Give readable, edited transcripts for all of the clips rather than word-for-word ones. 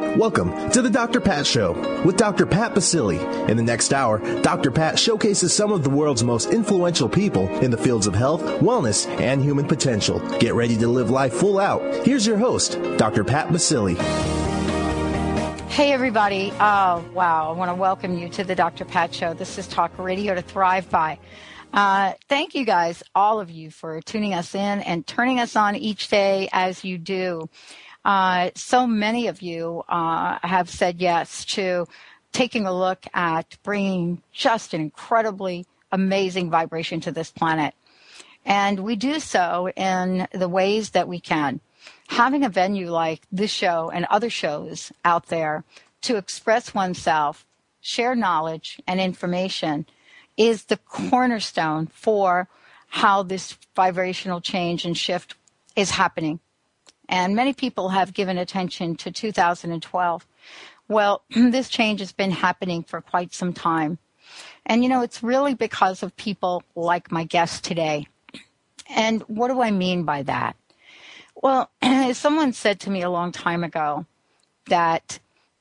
Welcome to the Dr. Pat Show with Dr. Pat Baccili. In the next hour, Dr. Pat showcases some of the world's most influential people in the fields of health, wellness, and human potential. Get ready to live life full out. Here's your host, Dr. Pat Baccili. Hey, everybody. Oh, wow. I want to welcome you to the Dr. Pat Show. This is Talk Radio to Thrive By. Thank you guys, all of you, for tuning us in and turning us on each day as you do. So many of you have said yes to taking a look at bringing just an incredibly amazing vibration to this planet. And we do so in the ways that we can. Having a venue like this show and other shows out there to express oneself, share knowledge and information is the cornerstone for how this vibrational change and shift is happening. And many people have given attention to 2012. Well, this change has been happening for quite some time. And, you know, it's really because of people like my guest today. And what do I mean by that? Well, someone said to me a long time ago that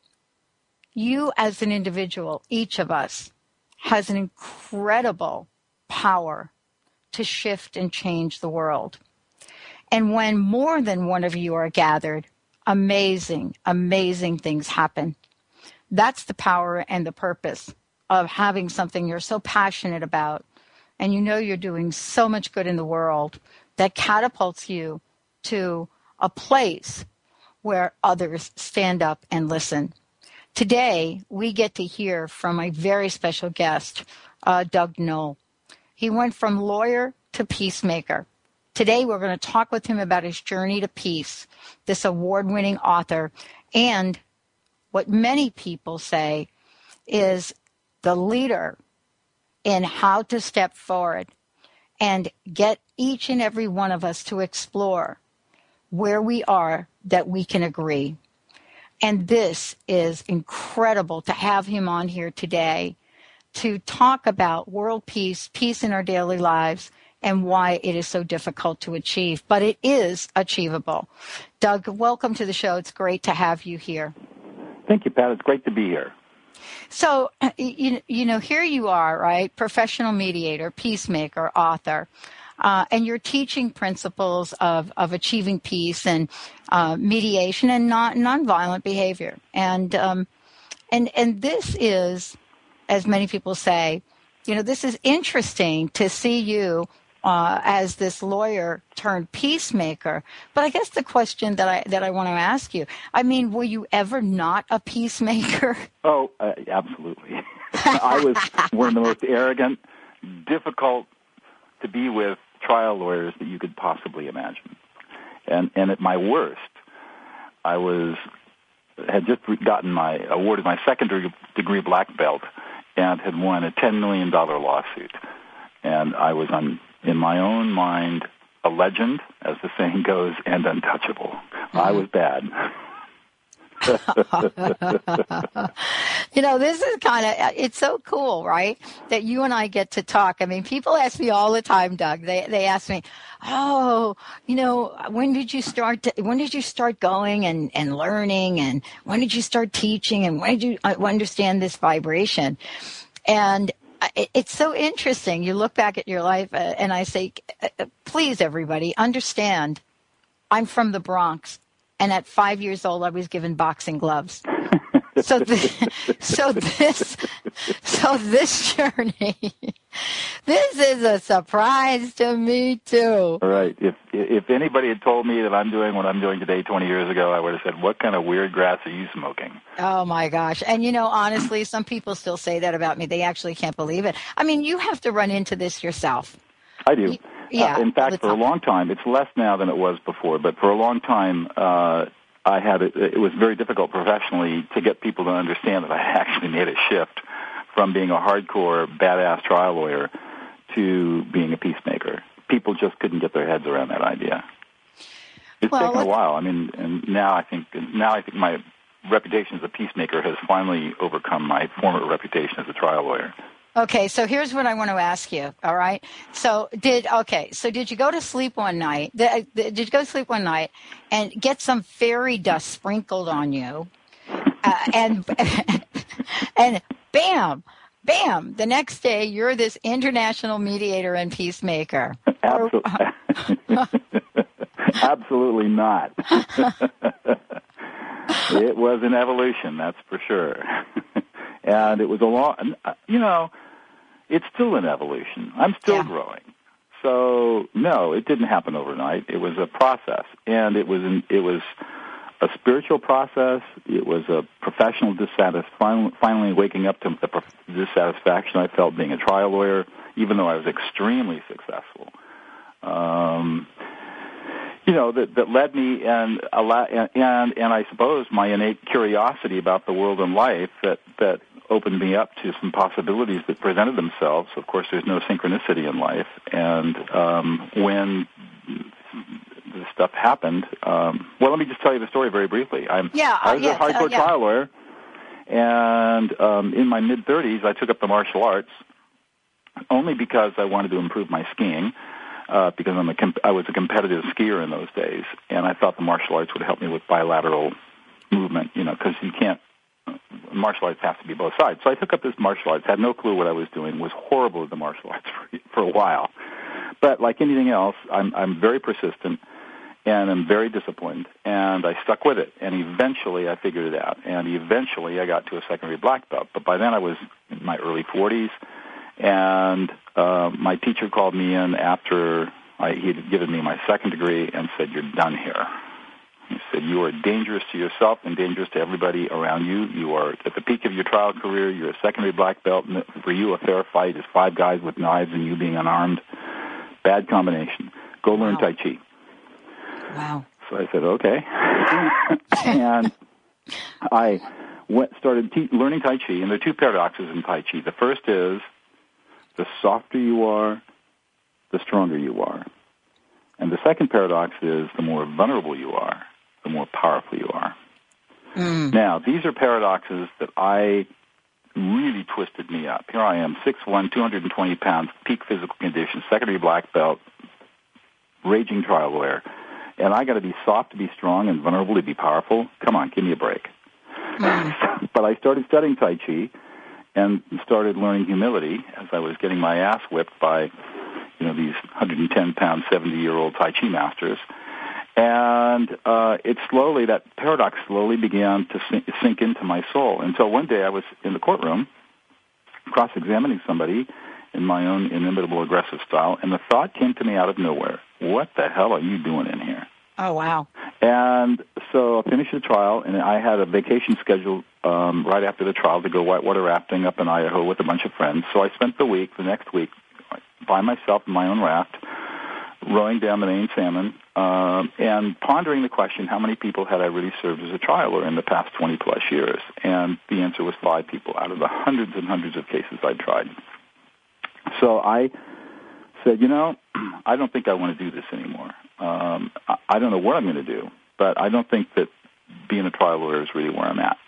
you as an individual, each of us, has an incredible power to shift and change the world. And when more than one of you are gathered, amazing, amazing things happen. That's the power and the purpose of having something you're so passionate about, and you know you're doing so much good in the world, that catapults you to a place where others stand up and listen. Today, we get to hear from a very special guest, Doug Noll. He went from lawyer to peacemaker. Today, we're going to talk with him about his journey to peace, this award-winning author, and what many people say is the leader in how to step forward and get each and every one of us to explore where we are that we can agree. And this is incredible to have him on here today to talk about world peace, peace in our daily lives, and why it is so difficult to achieve. But it is achievable. Doug, welcome to the show. It's great to have you here. Thank you, Pat. It's great to be here. So, you know, here you are, right? Professional mediator, peacemaker, author. And you're teaching principles of achieving peace and mediation and nonviolent behavior. And this is, as many people say, you know, this is interesting to see you as this lawyer turned peacemaker. But I guess the question that I want to ask you, I mean, were you ever not a peacemaker? Oh, absolutely. I was one of the most arrogant, difficult to be with trial lawyers that you could possibly imagine. And at my worst, I had just gotten awarded my second degree black belt and had won a $10 million lawsuit. And I was, in my own mind, a legend, as the saying goes, and untouchable. I was bad. You know, this is it's so cool, right, that you and I get to talk. I mean, people ask me all the time, Doug. They ask me, oh, you know, when did you start going and learning, and when did you start teaching, and when did you understand this vibration? And it's so interesting. You look back at your life, and I say, please, everybody, understand, I'm from the Bronx. And at 5 years old, I was given boxing gloves. So this journey, this is a surprise to me too. Right. If anybody had told me that I'm doing what I'm doing today 20 years ago, I would have said, "What kind of weird grass are you smoking?" Oh my gosh! And you know, honestly, some people still say that about me. They actually can't believe it. I mean, you have to run into this yourself. I do. Yeah. In fact, for a long time, it's less now than it was before, but for a long time, it was very difficult professionally to get people to understand that I actually made a shift from being a hardcore, badass trial lawyer to being a peacemaker. People just couldn't get their heads around that idea. It's taken a while. I mean, and now I think my reputation as a peacemaker has finally overcome my former reputation as a trial lawyer. Okay, so here's what I want to ask you, all right? So did you go to sleep one night? Did you go to sleep one night and get some fairy dust sprinkled on you? And and bam, the next day you're this international mediator and peacemaker. Absolutely not. It was an evolution, that's for sure. And it was a long, it's still an evolution. I'm still growing. So, no, it didn't happen overnight. It was a process, and it was a spiritual process. It was a professional dissatisfaction, finally waking up to the dissatisfaction I felt being a trial lawyer, even though I was extremely successful. That led me, and I suppose my innate curiosity about the world and life that opened me up to some possibilities that presented themselves. Of course, there's no synchronicity in life, and when this stuff happened, let me just tell you the story very briefly. I was a hardcore trial lawyer, and in my mid-30s, I took up the martial arts only because I wanted to improve my skiing. Because I was a competitive skier in those days, and I thought the martial arts would help me with bilateral movement, because martial arts have to be both sides. So I took up this martial arts, had no clue what I was doing, was horrible at the martial arts for a while. But like anything else, I'm very persistent, and I'm very disciplined, and I stuck with it. And eventually I figured it out, and eventually I got to a secondary black belt. But by then I was in my early 40s, and my teacher called me in after he had given me my second degree and said, "You're done here." He said, "You are dangerous to yourself and dangerous to everybody around you. You are at the peak of your trial career. You're a secondary black belt. And for you, a fair fight is 5 guys with knives and you being unarmed. Bad combination. Go learn Tai Chi." Wow. So I said, okay. And I started learning Tai Chi, and there are 2 paradoxes in Tai Chi. The first is, the softer you are, the stronger you are. And the second paradox is, the more vulnerable you are, the more powerful you are. Now, these are paradoxes that really twisted me up. Here I am, 6'1", 220 pounds, peak physical condition, secondary black belt, raging trial lawyer. And I got to be soft to be strong and vulnerable to be powerful? Come on, give me a break. But I started studying Tai Chi and started learning humility as I was getting my ass whipped by, these 110-pound, 70-year-old Tai Chi masters. And that paradox slowly began to sink into my soul. Until one day I was in the courtroom cross-examining somebody in my own inimitable aggressive style, and the thought came to me out of nowhere, what the hell are you doing in here? Oh, wow. And so I finished the trial, and I had a vacation scheduled right after the trial to go whitewater rafting up in Idaho with a bunch of friends. So I spent the next week, by myself in my own raft, rowing down the main salmon, and pondering the question, how many people had I really served as a trial lawyer in the past 20-plus years? And the answer was 5 people out of the hundreds and hundreds of cases I'd tried. So I said, I don't think I want to do this anymore. I don't know what I'm going to do, but I don't think that being a trial lawyer is really where I'm at.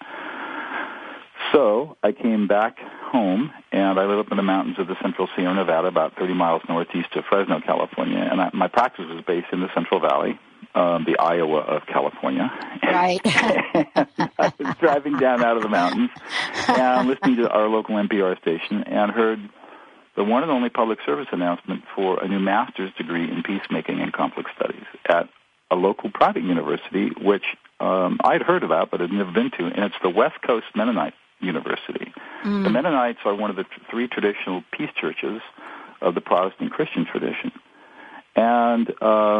So I came back home, and I live up in the mountains of the Central Sierra Nevada, about 30 miles northeast of Fresno, California. And my practice was based in the Central Valley, the Iowa of California. Right. I was driving down out of the mountains and listening to our local NPR station and heard the one and only public service announcement for a new master's degree in peacemaking and conflict studies at a local private university, which I'd heard about but had never been to, and it's the West Coast Mennonite University. The Mennonites are one of the 3 traditional peace churches of the Protestant Christian tradition. And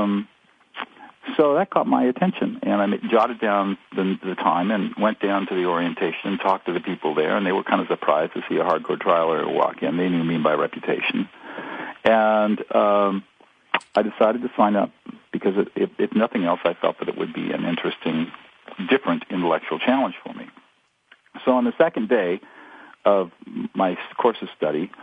so that caught my attention, and I jotted down the time and went down to the orientation and talked to the people there, and they were kind of surprised to see a hardcore trial lawyer walk in. They knew me by reputation. And I decided to sign up because, if nothing else, I felt that it would be an interesting, different intellectual challenge for me. So on the second day of my course of study,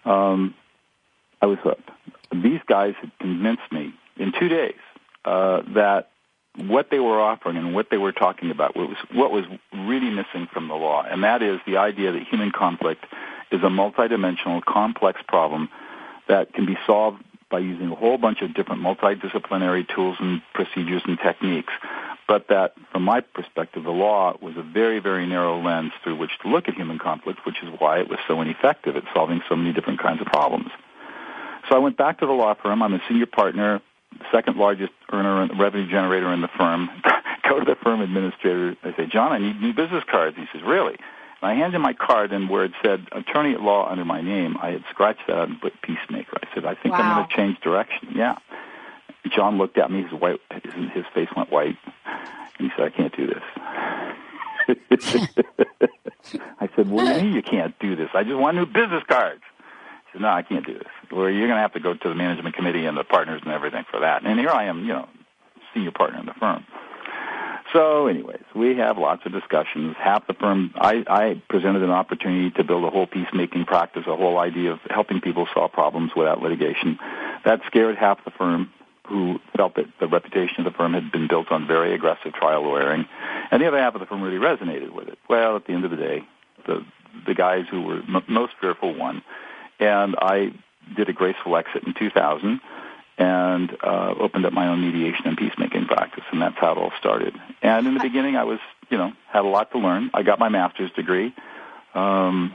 I was hooked. These guys had convinced me in 2 days that what they were offering and what they were talking about was what was really missing from the law, and that is the idea that human conflict is a multidimensional, complex problem that can be solved by using a whole bunch of different multidisciplinary tools and procedures and techniques, but that, from my perspective, the law was a very, very narrow lens through which to look at human conflict, which is why it was so ineffective at solving so many different kinds of problems. So I went back to the law firm. I'm a senior partner, second largest earner, revenue generator in the firm. Go to the firm administrator. I say, John, I need new business cards. He says, really? And I hand him my card, and where it said attorney at law under my name, I had scratched that out and put peacemaker. I said, I think I'm going to change direction. Yeah. John looked at me. His face went white. And he said, I can't do this. I said, what do you mean you can't do this? I just want new business cards. He said, no, I can't do this. Well, you're going to have to go to the management committee and the partners and everything for that. And here I am, senior partner in the firm. So anyways, we have lots of discussions. Half the firm, I presented an opportunity to build a whole peacemaking practice, a whole idea of helping people solve problems without litigation. That scared half the firm, who felt that the reputation of the firm had been built on very aggressive trial lawyering. And the other half of the firm really resonated with it. Well, at the end of the day, the guys who were most fearful won. And I did a graceful exit in 2000 and opened up my own mediation and peacemaking practice, and that's how it all started. And in the beginning, I was, had a lot to learn. I got my master's degree, and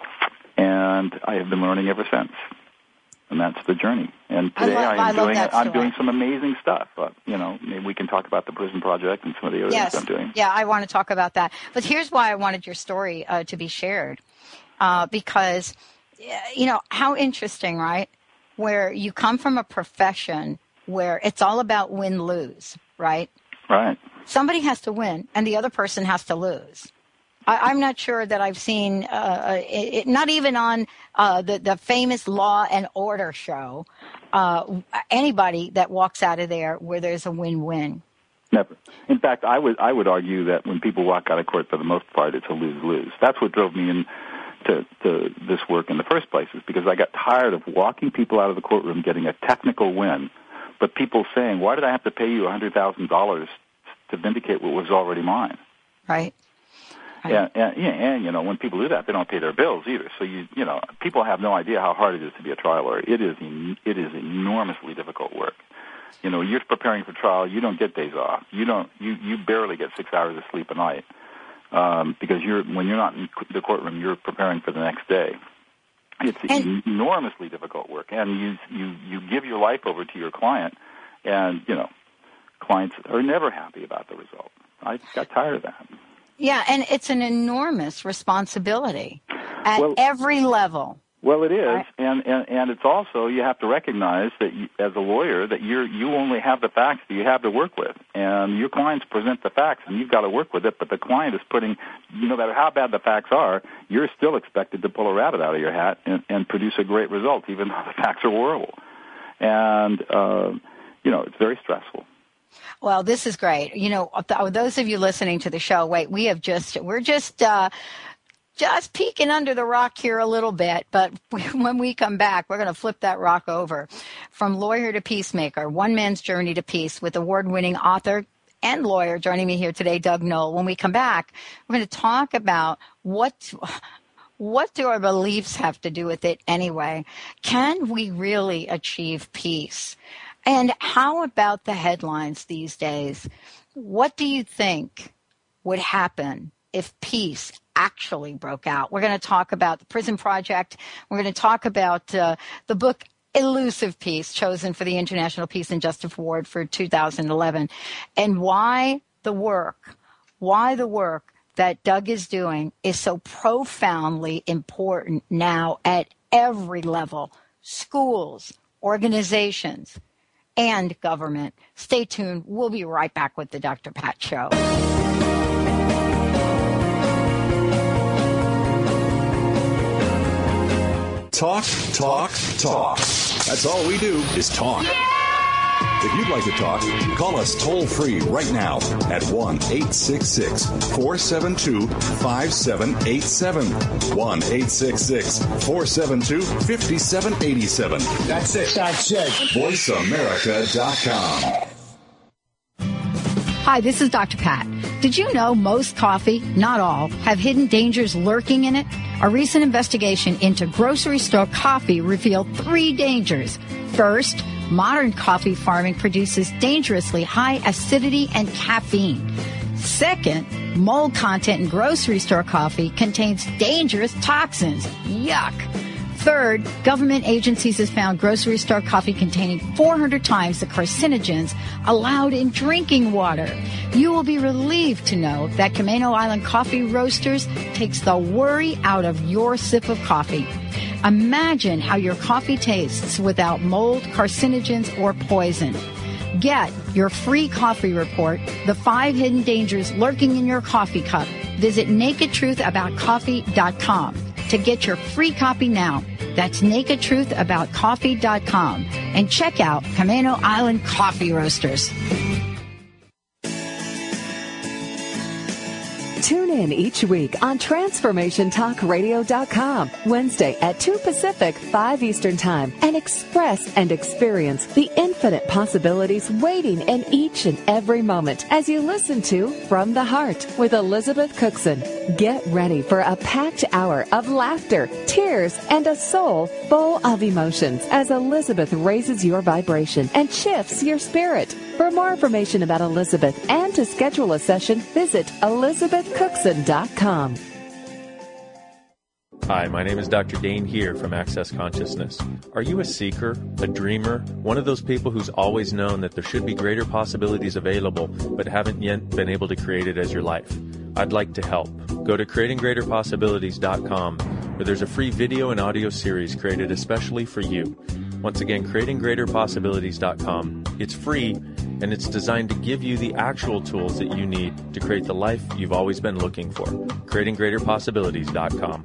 I have been learning ever since. And that's the journey. And today I'm doing some amazing stuff. Maybe we can talk about the Prison Project and some of the other things I'm doing. Yeah, I want to talk about that. But here's why I wanted your story to be shared, because, how interesting, right? Where you come from a profession where it's all about win-lose, right? Right. Somebody has to win, and the other person has to lose. I'm not sure that I've seen, not even on the famous Law and Order show, anybody that walks out of there where there's a win-win. Never. In fact, I would argue that when people walk out of court, for the most part, it's a lose-lose. That's what drove me into this work in the first place, is because I got tired of walking people out of the courtroom getting a technical win, but people saying, why did I have to pay you $100,000 to vindicate what was already mine? Right. And when people do that, they don't pay their bills either. So people have no idea how hard it is to be a trial lawyer. It is enormously difficult work. You're preparing for trial. You don't get days off. You barely get 6 hours of sleep a night because when you're not in the courtroom, you're preparing for the next day. It's enormously difficult work, and you give your life over to your client, and clients are never happy about the result. I got tired of that. Yeah, and it's an enormous responsibility at every level. Well, it is, right? and it's also, you have to recognize that as a lawyer that you only have the facts that you have to work with, and your clients present the facts, and you've got to work with it. But the client is putting, no matter how bad the facts are, you're still expected to pull a rabbit out of your hat and produce a great result, even though the facts are horrible. And it's very stressful. Well, this is great. Those of you listening to the show, we're just peeking under the rock here a little bit, but when we come back, we're going to flip that rock over. From lawyer to peacemaker, one man's journey to peace, with award-winning author and lawyer joining me here today, Doug Noll. When we come back, we're going to talk about what do our beliefs have to do with it anyway? Can we really achieve peace? And how about the headlines these days? What do you think would happen if peace actually broke out? We're going to talk about the Prison Project. We're going to talk about the book Elusive Peace, chosen for the International Peace and Justice Award for 2011, and why the work that Doug is doing is so profoundly important now at every level: schools, organizations, and government. Stay tuned. We'll be right back with the Dr. Pat Show. Talk, talk, talk. That's all we do is talk. If you'd like to talk, call us toll-free right now at 1-866-472-5787. 1-866-472-5787. That's it. VoiceAmerica.com. Hi, this is Dr. Pat. Did you know most coffee, not all, have hidden dangers lurking in it? A recent investigation into grocery store coffee revealed 3 dangers. First, modern coffee farming produces dangerously high acidity and caffeine. Second, mold content in grocery store coffee contains dangerous toxins. Yuck. Third, government agencies have found grocery store coffee containing 400 times the carcinogens allowed in drinking water. You will be relieved to know that Camano Island Coffee Roasters takes the worry out of your sip of coffee. Imagine how your coffee tastes without mold, carcinogens, or poison. Get your free coffee report, The 5 Hidden Dangers Lurking in Your Coffee Cup. Visit nakedtruthaboutcoffee.com to get your free copy now. That's nakedtruthaboutcoffee.com. And check out Camano Island Coffee Roasters. Tune in each week on TransformationTalkRadio.com, Wednesday at 2 Pacific, 5 Eastern Time, and express and experience the infinite possibilities waiting in each and every moment as you listen to From the Heart with Elizabeth Cookson. Get ready for a packed hour of laughter, tears, and a soul full of emotions as Elizabeth raises your vibration and shifts your spirit. For more information about Elizabeth and to schedule a session, visit ElizabethCookson.com. Hi, my name is Dr. Dane here from Access Consciousness. Are you a seeker, a dreamer, one of those people who's always known that there should be greater possibilities available but haven't yet been able to create it as your life? I'd like to help. Go to CreatingGreaterPossibilities.com, where there's a free video and audio series created especially for you. Once again, CreatingGreaterPossibilities.com. It's free, and it's designed to give you the actual tools that you need to create the life you've always been looking for. CreatingGreaterPossibilities.com.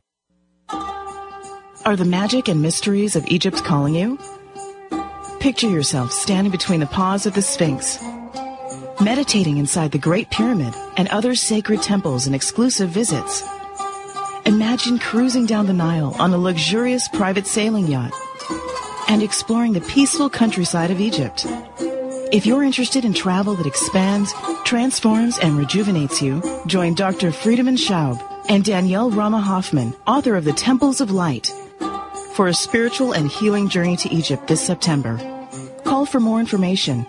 Are the magic and mysteries of Egypt calling you? Picture yourself standing between the paws of the Sphinx, meditating inside the Great Pyramid and other sacred temples and exclusive visits. Imagine cruising down the Nile on a luxurious private sailing yacht and exploring the peaceful countryside of Egypt. If you're interested in travel that expands, transforms, and rejuvenates you, join Dr. Friedemann Schaub and Danielle Rama Hoffman, author of The Temples of Light, for a spiritual and healing journey to Egypt this September. Call for more information,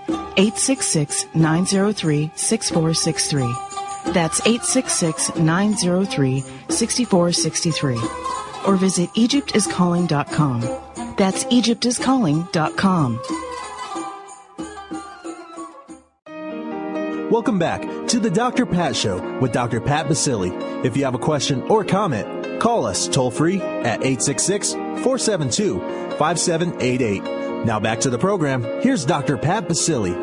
866-903-6463. That's 866-903-6463. Or visit EgyptIsCalling.com. That's EgyptIsCalling.com. Welcome back to the Dr. Pat Show with Dr. Pat Baccili. If you have a question or comment, call us toll-free at 866-472-5788. Now back to the program. Here's Dr. Pat Baccili.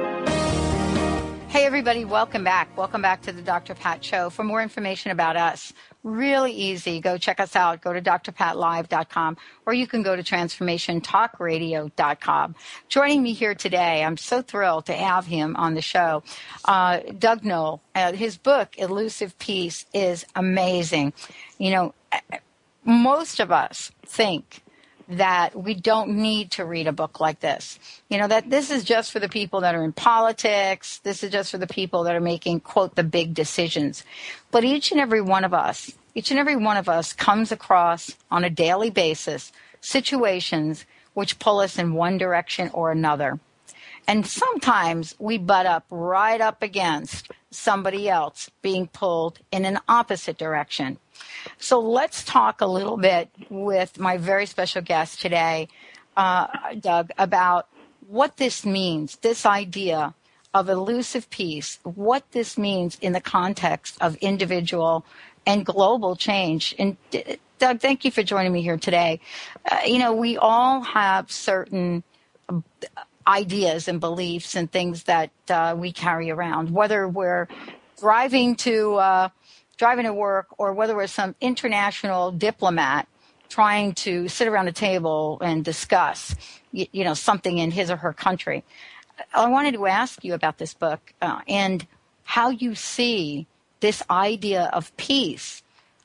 Hey, everybody. Welcome back. Welcome back to the Dr. Pat Show. For more information about us, really easy. Go check us out. Go to drpatlive.com, or you can go to transformationtalkradio.com. Joining me here today, I'm so thrilled to have him on the show, Doug Noll. His book, Elusive Peace, is amazing. You know, most of us think that we don't need to read a book like this. You know, that this is just for the people that are in politics. This is just for the people that are making, quote, the big decisions. But each and every one of us comes across on a daily basis situations which pull us in one direction or another. And sometimes we butt up right up against somebody else being pulled in an opposite direction. So let's talk a little bit with my very special guest today, Doug, about what this means, this idea of elusive peace, what this means in the context of individual and global change. And Doug, thank you for joining me here today. You know, we all have certain ideas and beliefs and things that we carry around, whether we're driving to work or whether we're some international diplomat trying to sit around a table and discuss, you know, something in his or her country. I wanted to ask you about this book and how you see this idea of peace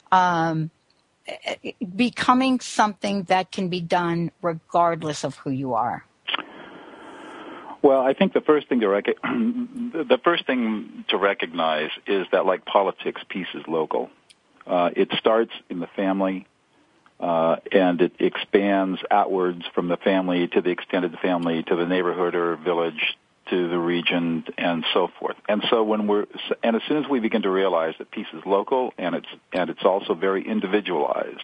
becoming something that can be done regardless of who you are. Well, I think the first thing to recognize is that, like politics, peace is local. It starts in the family, and it expands outwards from the family to the extended family to the neighborhood or village to the region and so forth. And so as soon as we begin to realize that peace is local and it's also very individualized,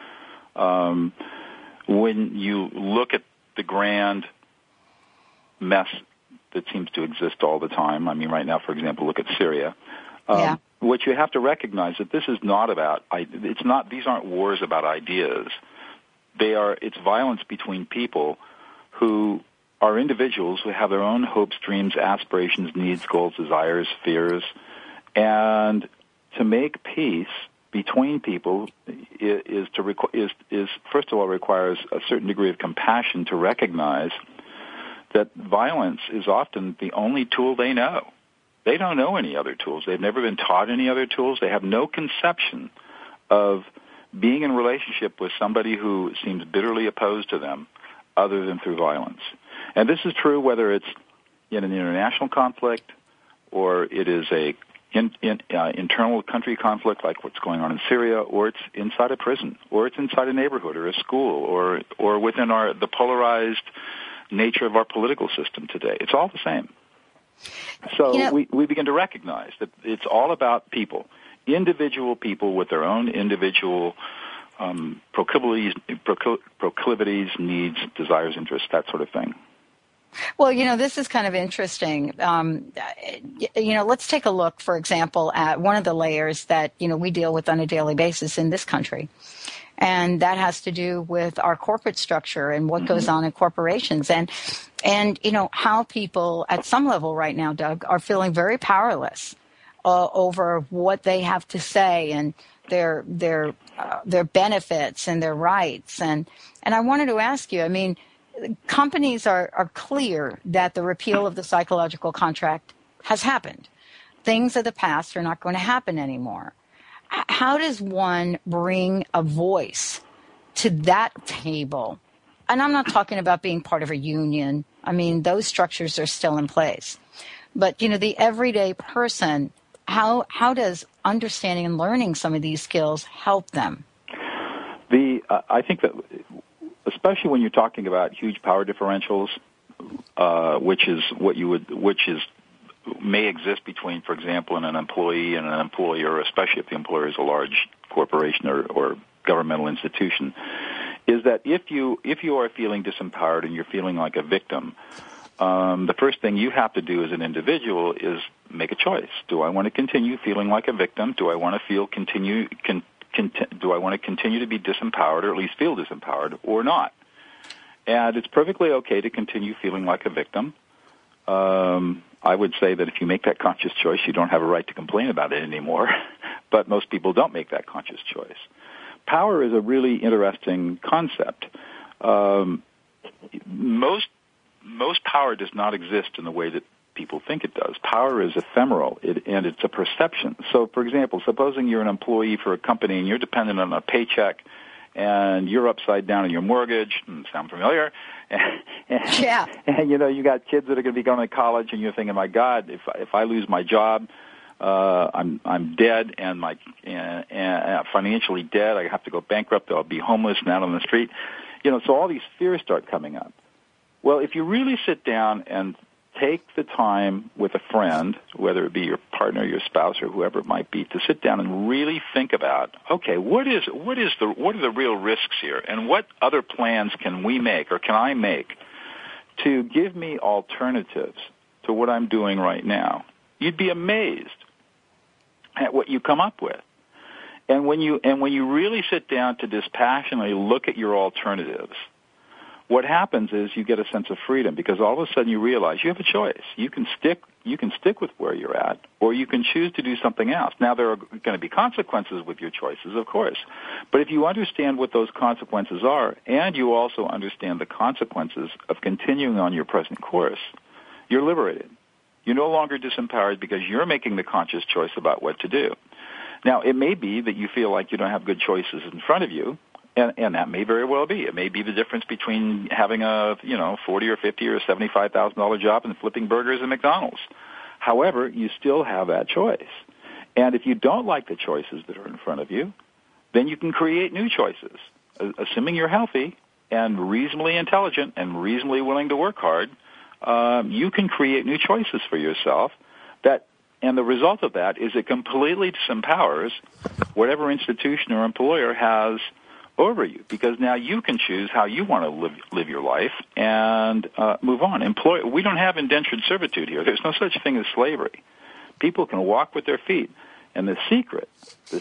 when you look at the grand mess that seems to exist all the time, I mean, right now, for example, look at Syria. What you have to recognize that this is not about, these aren't wars about ideas. It's violence between people who are individuals who have their own hopes, dreams, aspirations, needs, goals, desires, fears. And to make peace between people is first of all requires a certain degree of compassion to recognize that violence is often the only tool they know. They don't know any other tools. They've never been taught any other tools. They have no conception of being in relationship with somebody who seems bitterly opposed to them other than through violence. And this is true whether it's in an international conflict or it is a internal country conflict like what's going on in Syria, or it's inside a prison, or it's inside a neighborhood or a school, or within the polarized nature of our political system today. It's all the same. So we begin to recognize that it's all about people, individual people with their own individual proclivities, needs, desires, interests, that sort of thing. Well, this is kind of interesting. Let's take a look, for example, at one of the layers that, we deal with on a daily basis in this country. And that has to do with our corporate structure and what goes on in corporations. And how people at some level right now, Doug, are feeling very powerless over what they have to say and their benefits and their rights. And I wanted to ask you, companies are clear that the repeal of the psychological contract has happened. Things of the past are not going to happen anymore. How does one bring a voice to that table? And I'm not talking about being part of a union. Those structures are still in place. But, the everyday person, how does understanding and learning some of these skills help them? I think that especially when you're talking about huge power differentials, which may exist between, for example, an employee and an employer, especially if the employer is a large corporation or governmental institution, is that if you are feeling disempowered and you're feeling like a victim, the first thing you have to do as an individual is make a choice. Do I want to continue feeling like a victim? Do I want to continue to be disempowered, or at least feel disempowered, or not? And it's perfectly okay to continue feeling like a victim. I would say that if you make that conscious choice, you don't have a right to complain about it anymore. But most people don't make that conscious choice. Power is a really interesting concept. Most power does not exist in the way that people think it does. Power is ephemeral, and it's a perception. So, for example, supposing you're an employee for a company and you're dependent on a paycheck, and you're upside down in your mortgage. Sound familiar? Yeah. And you got kids that are going to be going to college, and you're thinking, my God, if I lose my job, I'm dead, and financially dead. I have to go bankrupt. I'll be homeless and out on the street. So all these fears start coming up. Well, if you really sit down and take the time with a friend, whether it be your partner, your spouse, or whoever it might be, to sit down and really think about, okay, what are the real risks here, and what other plans can we make or can I make to give me alternatives to what I'm doing right now? You'd be amazed at what you come up with. And when you really sit down to dispassionately look at your alternatives, what happens is you get a sense of freedom, because all of a sudden you realize you have a choice. You can stick with where you're at, or you can choose to do something else. Now, there are going to be consequences with your choices, of course. But if you understand what those consequences are, and you also understand the consequences of continuing on your present course, you're liberated. You're no longer disempowered because you're making the conscious choice about what to do. Now, it may be that you feel like you don't have good choices in front of you, and that may very well be. It may be the difference between having a $40 or $50 or $75,000 job and flipping burgers at McDonald's. However, you still have that choice. And if you don't like the choices that are in front of you, then you can create new choices, assuming you're healthy and reasonably intelligent and reasonably willing to work hard. you can create new choices for yourself. And the result of that is it completely disempowers whatever institution or employer has over you, because now you can choose how you want to live your life and move on. We don't have indentured servitude here. There's no such thing as slavery. People can walk with their feet. And the secret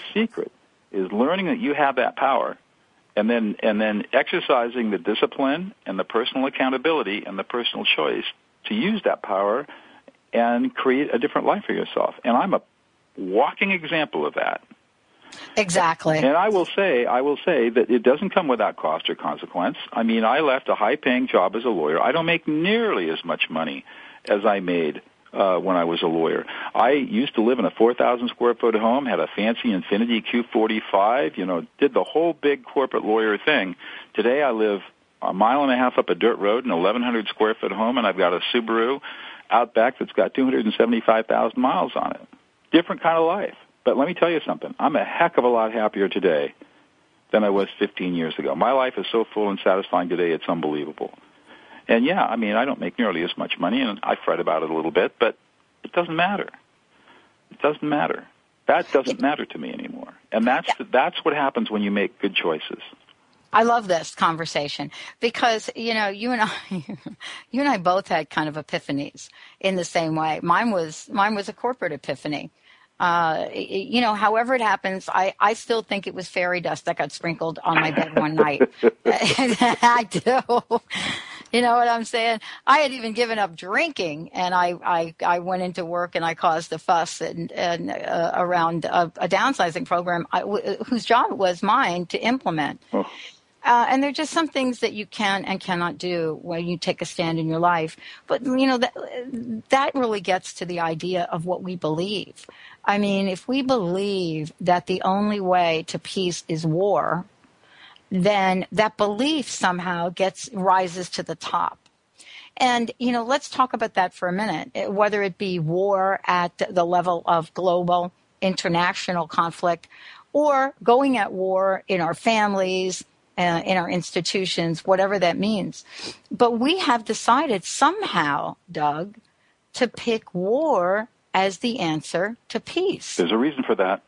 is learning that you have that power, and then exercising the discipline and the personal accountability and the personal choice to use that power and create a different life for yourself. And I'm a walking example of that. Exactly. And I will say that it doesn't come without cost or consequence. I mean, I left a high-paying job as a lawyer. I don't make nearly as much money as I made when I was a lawyer. I used to live in a 4,000 square foot home, had a fancy Infiniti Q45, did the whole big corporate lawyer thing. Today I live a mile and a half up a dirt road in an 1,100 square foot home, and I've got a Subaru Outback that's got 275,000 miles on it. Different kind of life. But let me tell you something. I'm a heck of a lot happier today than I was 15 years ago. My life is so full and satisfying today, it's unbelievable. And yeah, I mean, I don't make nearly as much money, and I fret about it a little bit, but it doesn't matter. It doesn't matter. That doesn't matter to me anymore. And that's what happens when you make good choices. I love this conversation because, you and I both had kind of epiphanies in the same way. Mine was a corporate epiphany. However it happens, I still think it was fairy dust that got sprinkled on my bed one night. I do. You know what I'm saying? I had even given up drinking, and I went into work and I caused a fuss and around a downsizing program whose job it was mine to implement. Oh. And there are just some things that you can and cannot do when you take a stand in your life. But, that really gets to the idea of what we believe. I mean, if we believe that the only way to peace is war, then that belief somehow rises to the top. And, let's talk about that for a minute, whether it be war at the level of global international conflict or going at war in our families, in our institutions, whatever that means. But we have decided somehow, Doug, to pick war as the answer to peace. There's a reason for that.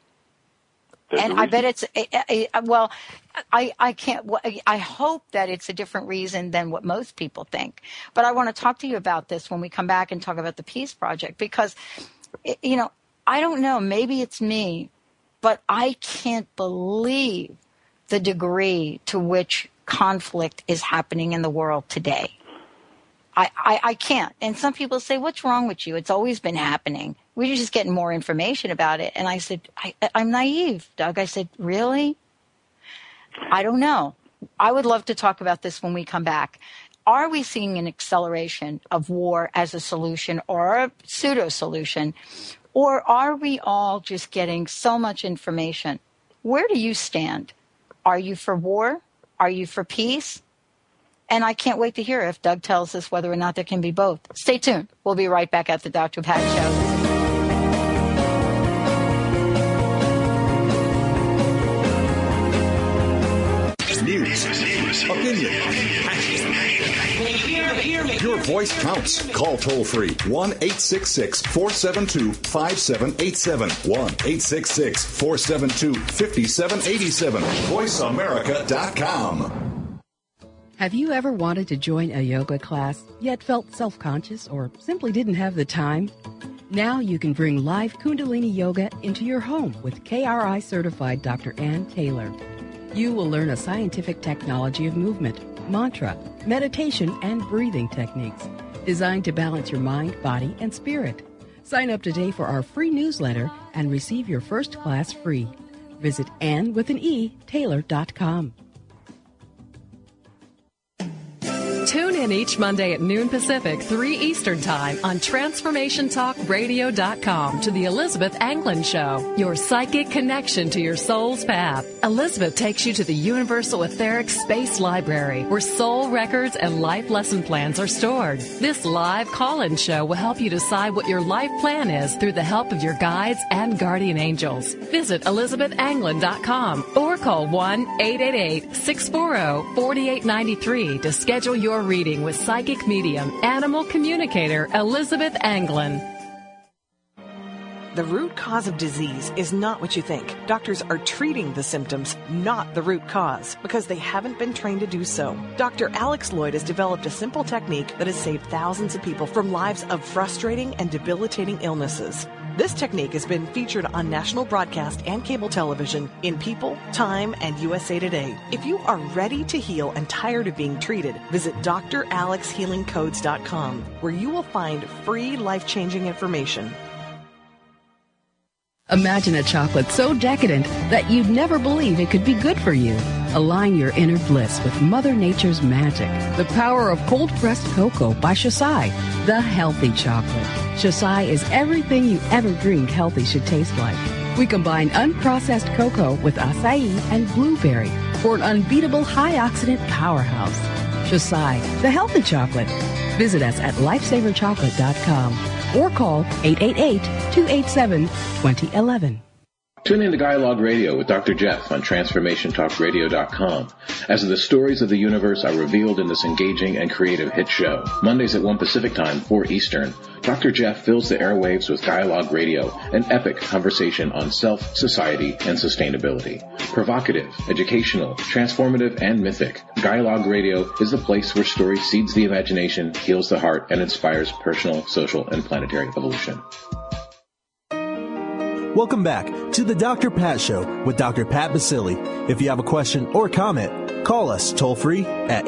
I bet it's, I can't, I hope that it's a different reason than what most people think. But I want to talk to you about this when we come back and talk about the Peace Project, because, I don't know, maybe it's me, but I can't believe the degree to which conflict is happening in the world today. I can't. And some people say, what's wrong with you? It's always been happening. We're just getting more information about it. And I said, I'm naive, Doug. I said, really? I don't know. I would love to talk about this when we come back. Are we seeing an acceleration of war as a solution or a pseudo-solution? Or are we all just getting so much information? Where do you stand? Are you for war? Are you for peace? And I can't wait to hear if Doug tells us whether or not there can be both. Stay tuned. We'll be right back at the Dr. Pat Show. News, opinion, your voice counts. Call toll free 1-866-472-5787. 1-866-472-5787. VoiceAmerica.com. Have you ever wanted to join a yoga class, yet felt self-conscious or simply didn't have the time? Now you can bring live Kundalini Yoga into your home with KRI certified Dr. Ann Taylor. You will learn a scientific technology of movement, mantra, meditation, and breathing techniques designed to balance your mind, body, and spirit. Sign up today for our free newsletter and receive your first class free. Visit AnnWithAnE.Taylor.com. Tune in each Monday at noon Pacific, 3 Eastern Time on TransformationTalkRadio.com to the Elizabeth Anglin Show, your psychic connection to your soul's path. Elizabeth takes you to the Universal Etheric Space Library, where soul records and life lesson plans are stored. This live call-in show will help you decide what your life plan is through the help of your guides and guardian angels. Visit ElizabethAnglin.com or call 1-888-640-4893 to schedule your reading. reading with psychic medium, animal communicator Elizabeth Anglin. The root cause of disease is not what you think. Doctors are treating the symptoms, not the root cause, because they haven't been trained to do so. Dr. Alex Lloyd has developed a simple technique that has saved thousands of people from lives of frustrating and debilitating illnesses. This technique has been featured on national broadcast and cable television in People, Time, and USA Today. If you are ready to heal and tired of being treated, visit dralexhealingcodes.com, where you will find free life-changing information. Imagine a chocolate so decadent that you'd never believe it could be good for you. Align your inner bliss with Mother Nature's magic. The power of cold-pressed cocoa by Shasai, the healthy chocolate. Shasai is everything you ever dreamed healthy should taste like. We combine unprocessed cocoa with acai and blueberry for an unbeatable high-oxidant powerhouse. Shasai, the healthy chocolate. Visit us at lifesaverchocolate.com or call 888-287-2011. Tune in to Dialogue Radio with Dr. Jeff on TransformationTalkRadio.com as the stories of the universe are revealed in this engaging and creative hit show. Mondays at 1 Pacific Time, 4 Eastern, Dr. Jeff fills the airwaves with Dialogue Radio, an epic conversation on self, society, and sustainability. Provocative, educational, transformative, and mythic, Dialogue Radio is the place where story seeds the imagination, heals the heart, and inspires personal, social, and planetary evolution. Welcome back to the Dr. Pat Show with Dr. Pat Baccili. If you have a question or comment, call us toll-free at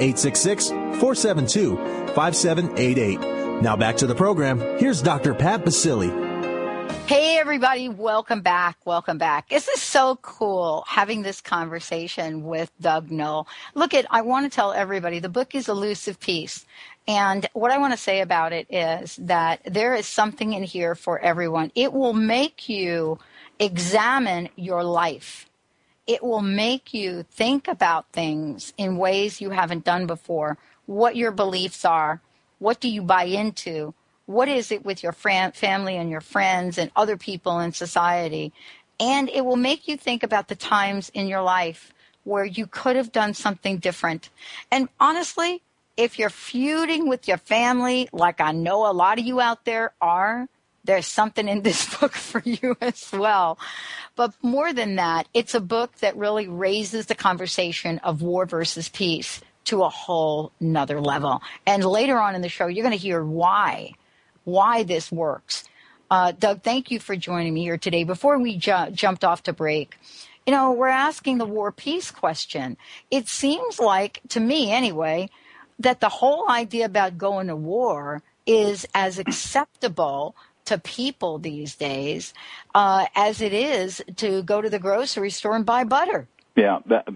866-472-5788. Now back to the program. Here's Dr. Pat Baccili. Hey, everybody. Welcome back. Welcome back. This is so cool having this conversation with Doug Noll. I want to tell everybody the book is Elusive Peace. And what I want to say about it is that there is something in here for everyone. It will make you examine your life. It will make you think about things in ways you haven't done before, what your beliefs are, what do you buy into, what is it with your family and your friends and other people in society. And it will make you think about the times in your life where you could have done something different. And honestly, if you're feuding with your family, like I know a lot of you out there are, there's something in this book for you as well. But more than that, it's a book that really raises the conversation of war versus peace to a whole nother level. And later on in the show, you're going to hear why this works. Doug, thank you for joining me here today. Before we jumped off to break, we're asking the war-peace question. It seems like, to me anyway, that the whole idea about going to war is as acceptable to people these days as it is to go to the grocery store and buy butter. Yeah,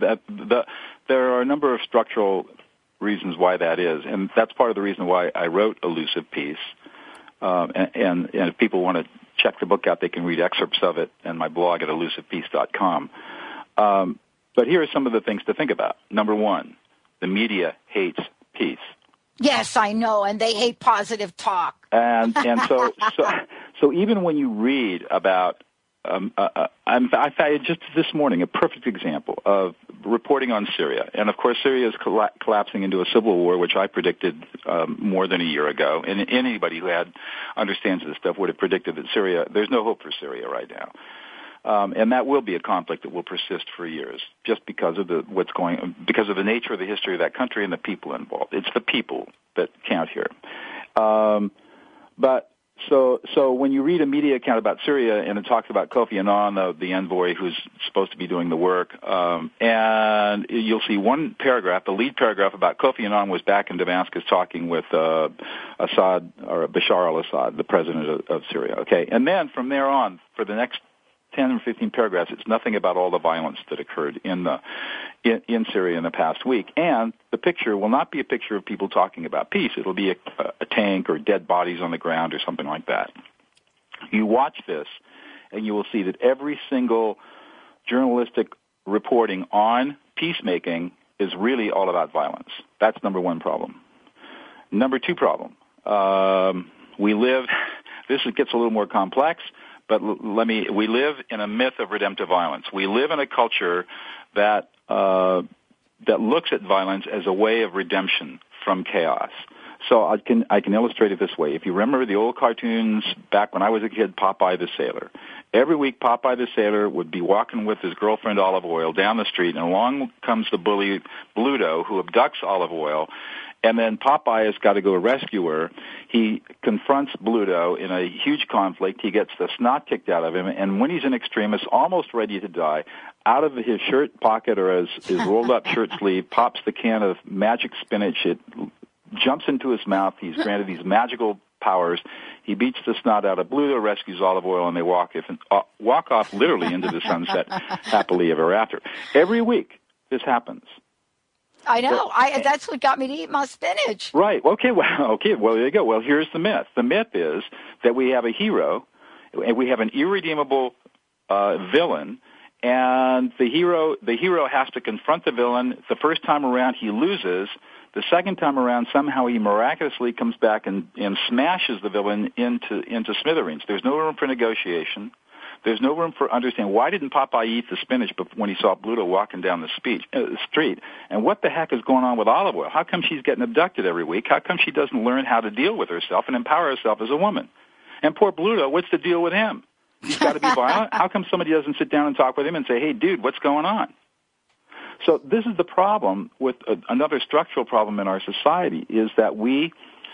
there are a number of structural reasons why that is, and that's part of the reason why I wrote Elusive Peace. And if people want to check the book out, they can read excerpts of it in my blog at elusivepeace.com. But here are some of the things to think about. Number one, the media hates peace. Yes, I know, and they hate positive talk. And so even when you read about, I found just this morning a perfect example of reporting on Syria, and of course Syria is collapsing into a civil war, which I predicted more than a year ago. And anybody who understands this stuff would have predicted that there's no hope for Syria right now. And that will be a conflict that will persist for years, just because of because of the nature of the history of that country and the people involved. It's the people that count here. But so when you read a media account about Syria and it talks about Kofi Annan, the envoy who's supposed to be doing the work, and you'll see one paragraph, the lead paragraph about Kofi Annan was back in Damascus talking with Assad or Bashar al-Assad, the president of Syria. Okay, and then from there on, for the next 10 or 15 paragraphs, it's nothing about all the violence that occurred in Syria in the past week. And the picture will not be a picture of people talking about peace. It'll be a tank or dead bodies on the ground or something like that. You watch this, and you will see that every single journalistic reporting on peacemaking is really all about violence. That's number one problem. Number two problem, this gets a little more complex, but we live in a myth of redemptive violence. We live in a culture that looks at violence as a way of redemption from chaos. So I can illustrate it this way. If you remember the old cartoons back when I was a kid, Popeye the Sailor. Every week, Popeye the Sailor would be walking with his girlfriend Olive Oyl down the street, and along comes the bully Bluto, who abducts Olive Oyl. And then Popeye has got to go rescue her. He confronts Bluto in a huge conflict. He gets the snot kicked out of him, and when he's in extremis, almost ready to die, out of his shirt pocket or his rolled-up shirt sleeve pops the can of magic spinach. It jumps into his mouth. He's granted these magical powers. He beats the snot out of Bluto, rescues Olive Oyl, and they walk off literally into the sunset happily ever after. Every week, this happens. I know. That's what got me to eat my spinach. Right. Okay. Well, there you go. Well, here's the myth. The myth is that we have a hero, and we have an irredeemable villain, and the hero has to confront the villain. The first time around, he loses. The second time around, somehow he miraculously comes back and smashes the villain into smithereens. There's no room for negotiation. There's no room for understanding. Why didn't Popeye eat the spinach when he saw Bluto walking down the street? And what the heck is going on with Olive Oyl? How come she's getting abducted every week? How come she doesn't learn how to deal with herself and empower herself as a woman? And poor Bluto, what's the deal with him? He's got to be violent. How come somebody doesn't sit down and talk with him and say, hey, dude, what's going on? So this is the problem with another structural problem in our society is that we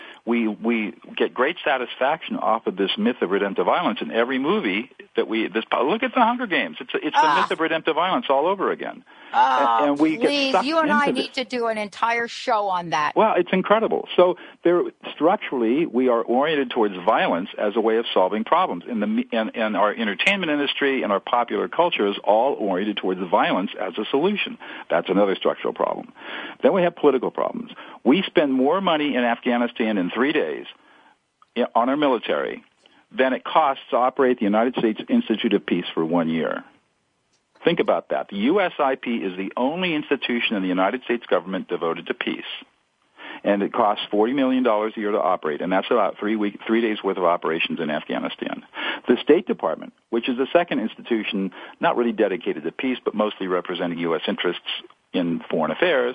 get great satisfaction off of this myth of redemptive violence in every movie that look at the Hunger Games. It's the myth of redemptive violence all over again. And we please, get you and I need to do an entire show on that. Well, it's incredible. So structurally, we are oriented towards violence as a way of solving problems. And our entertainment industry and our popular culture is all oriented towards violence as a solution. That's another structural problem. Then we have political problems. We spend more money in Afghanistan in 3 days on our military than it costs to operate the United States Institute of Peace for 1 year. Think about that. The USIP is the only institution in the United States government devoted to peace. And it costs $40 million a year to operate, and that's about 3 days worth of operations in Afghanistan. The State Department, which is the second institution not really dedicated to peace, but mostly representing U.S. interests in foreign affairs,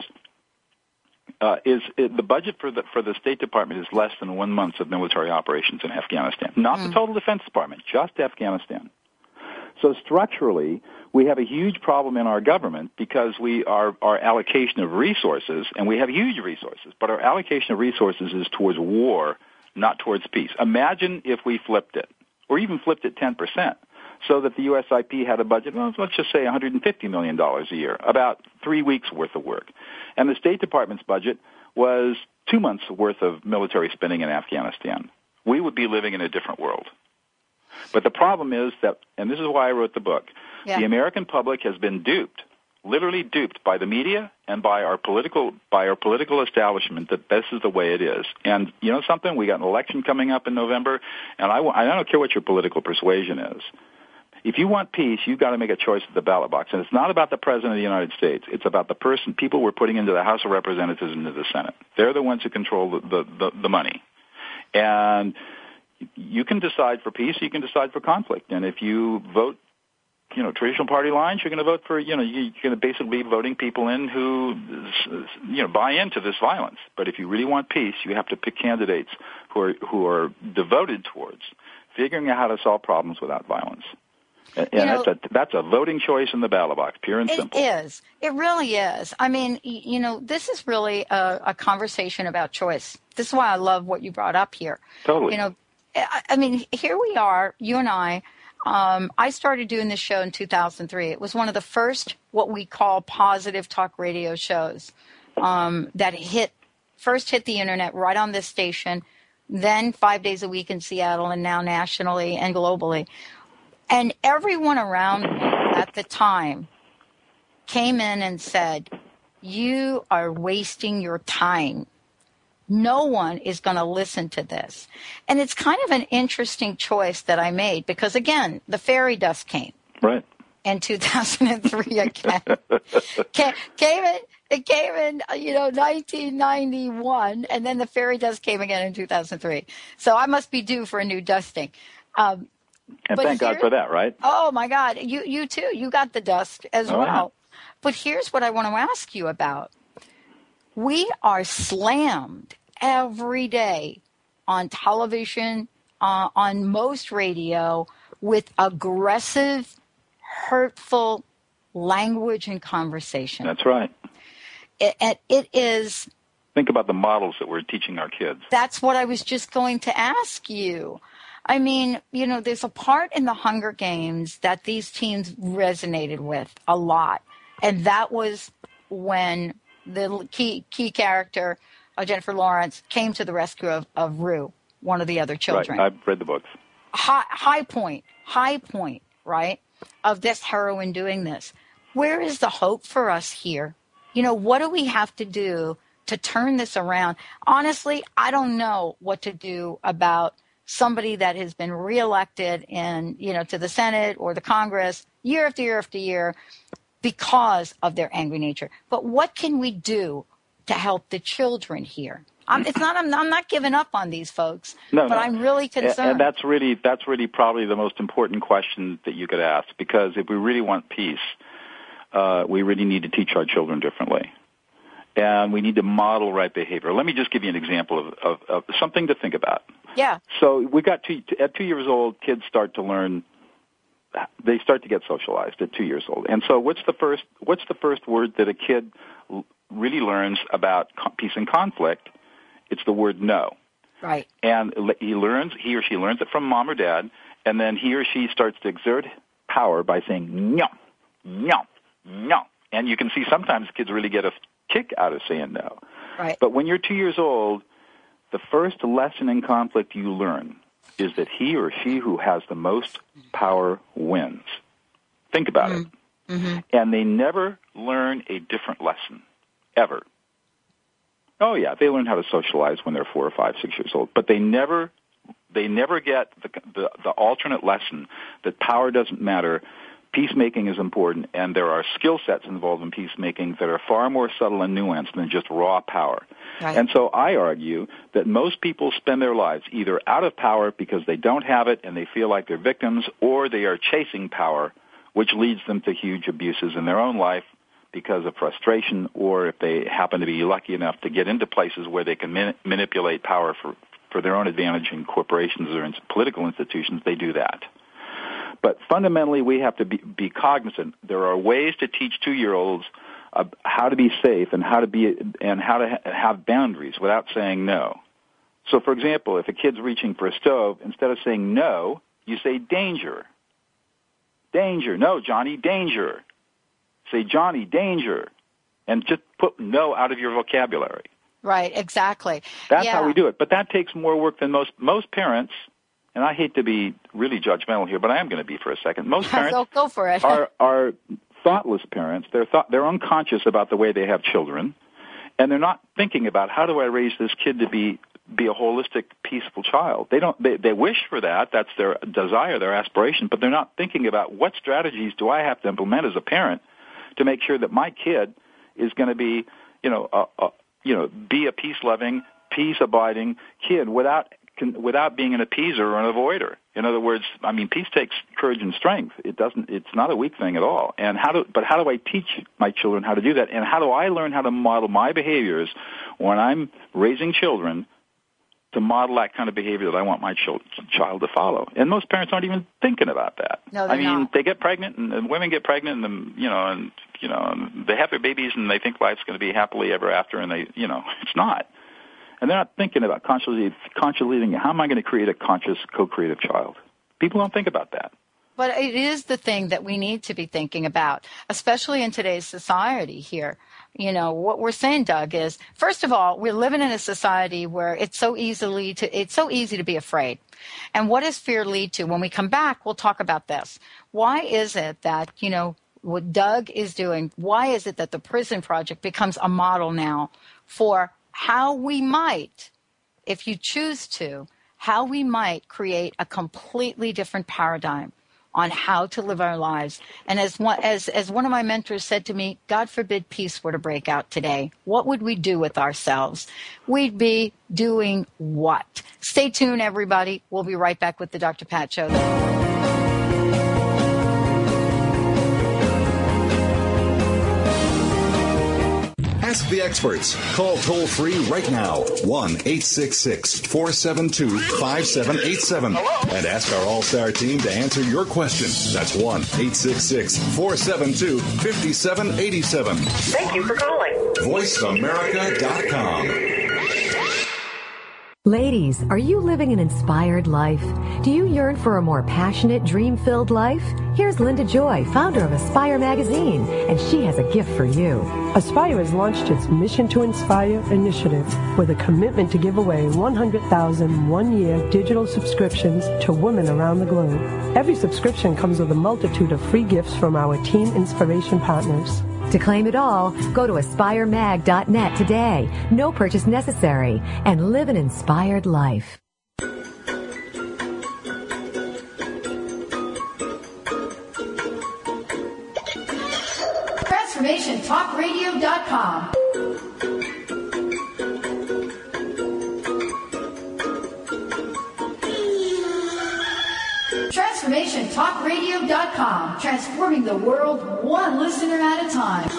the budget for the State Department is less than 1 month of military operations in Afghanistan. Not the total Defense Department, just Afghanistan. So structurally, we have a huge problem in our government because our allocation of resources, and we have huge resources, but our allocation of resources is towards war, not towards peace. Imagine if we flipped it, or even flipped it 10%, so that the USIP had a budget, well, let's just say $150 million a year, about 3 weeks' worth of work. And the State Department's budget was 2 months' worth of military spending in Afghanistan. We would be living in a different world. But the problem is that, and this is why I wrote the book, the American public has been duped, literally duped by the media and by our political establishment that this is the way it is. And you know something? We got an election coming up in November, and I don't care what your political persuasion is. If you want peace, you've got to make a choice at the ballot box. And it's not about the President of the United States. It's about the people we're putting into the House of Representatives and into the Senate. They're the ones who control the money. And you can decide for peace, you can decide for conflict. And if you vote, traditional party lines, you're going to vote for, you're going to basically be voting people in who, buy into this violence. But if you really want peace, you have to pick candidates who are devoted towards figuring out how to solve problems without violence. And that's a voting choice in the ballot box, pure and simple. It is. It really is. I mean, this is really a conversation about choice. This is why I love what you brought up here. Totally. I mean, here we are, you and I. I started doing this show in 2003. It was one of the first what we call positive talk radio shows that first hit the internet right on this station, then 5 days a week in Seattle, and now nationally and globally. And everyone around me at the time came in and said, you are wasting your time. No one is going to listen to this. And it's kind of an interesting choice that I made because, again, the fairy dust came. Right. In 2003 again. It came in, 1991, and then the fairy dust came again in 2003. So I must be due for a new dusting. And thank God for that, right? Oh, my God. You too. You got the dust as well. Right. But here's what I want to ask you about. We are slammed every day on television, on most radio, with aggressive, hurtful language and conversation. That's right. It is... Think about the models that we're teaching our kids. That's what I was just going to ask you. I mean, there's a part in the Hunger Games that these teens resonated with a lot. And that was when the key character, Jennifer Lawrence, came to the rescue of Rue, one of the other children. Right, I've read the books. High point, right, of this heroine doing this. Where is the hope for us here? What do we have to do to turn this around? Honestly, I don't know what to do about somebody that has been reelected to the Senate or the Congress year after year after year because of their angry nature. But what can we do to help the children here? I'm not giving up on these folks, but I'm really concerned. And that's really probably the most important question that you could ask, because if we really want peace, we really need to teach our children differently. And we need to model right behavior. Let me just give you an example of something to think about. Yeah. So we got at 2 years old, kids start to learn. They start to get socialized at 2 years old. And so what's the first word that a kid really learns about peace and conflict? It's the word no. Right. And he or she learns it from mom or dad, and then he or she starts to exert power by saying no, no, no. And you can see sometimes kids really get a kick out of saying no. Right. But when you're 2 years old, the first lesson in conflict you learn is that he or she who has the most power wins. Think about it. Mm-hmm. And they never learn a different lesson, ever. Oh, yeah, they learn how to socialize when they're 4 or 5, 6 years old, but they never get the alternate lesson that power doesn't matter, peacemaking is important, and there are skill sets involved in peacemaking that are far more subtle and nuanced than just raw power. Right. And so I argue that most people spend their lives either out of power because they don't have it and they feel like they're victims, or they are chasing power, which leads them to huge abuses in their own life because of frustration, or if they happen to be lucky enough to get into places where they can manipulate power for their own advantage in corporations or in political institutions, they do that. But fundamentally, we have to be cognizant. There are ways to teach 2-year-olds how to be safe and how to have boundaries without saying no. So, for example, if a kid's reaching for a stove, instead of saying no, you say danger. Danger. No, Johnny, danger. Say, Johnny, danger. And just put no out of your vocabulary. Right, exactly. That's how we do it. But that takes more work than most parents. And I hate to be really judgmental here, but I am going to be for a second. Most parents go for it. are thoughtless parents. They're unconscious about the way they have children, and they're not thinking about how do I raise this kid to be a holistic, peaceful child. They wish for that. That's their desire, their aspiration, but they're not thinking about what strategies do I have to implement as a parent to make sure that my kid is going to be, be a peace-loving, peace-abiding kid without being an appeaser or an avoider. In other words, I mean, peace takes courage and strength. It's not a weak thing at all. And how do I teach my children how to do that? And how do I learn how to model my behaviors when I'm raising children to model that kind of behavior that I want my child to follow? And most parents aren't even thinking about that. No, they're not. They get pregnant, and women get pregnant, and they have their babies, and they think life's going to be happily ever after, and it's not. And they're not thinking about consciously thinking, how am I going to create a conscious, co-creative child? People don't think about that. But it is the thing that we need to be thinking about, especially in today's society here. What we're saying, Doug, is, first of all, we're living in a society where it's so easy to be afraid. And what does fear lead to? When we come back, we'll talk about this. Why is it that, what Doug is doing, why is it that the Prison Project becomes a model now for how we might, if you choose to, how we might create a completely different paradigm on how to live our lives? And as one of my mentors said to me, God forbid peace were to break out today, what would we do with ourselves? We'd be doing what? Stay tuned, everybody. We'll be right back with the Dr. Pat Show. Ask the experts. Call toll-free right now, 1-866-472-5787. And ask our All-Star team to answer your question. That's 1-866-472-5787. Thank you for calling. VoiceAmerica.com. Ladies, are you living an inspired life? Do you yearn for a more passionate, dream-filled life? Here's Linda Joy, founder of Aspire Magazine, and she has a gift for you. Aspire has launched its Mission to Inspire initiative with a commitment to give away 100,000 one-year digital subscriptions to women around the globe. Every subscription comes with a multitude of free gifts from our Team Inspiration partners. To claim it all, go to aspiremag.net today. No purchase necessary, and live an inspired life. TransformationTalkRadio.com. TransformationTalkRadio.com, transforming the world one listener at a time.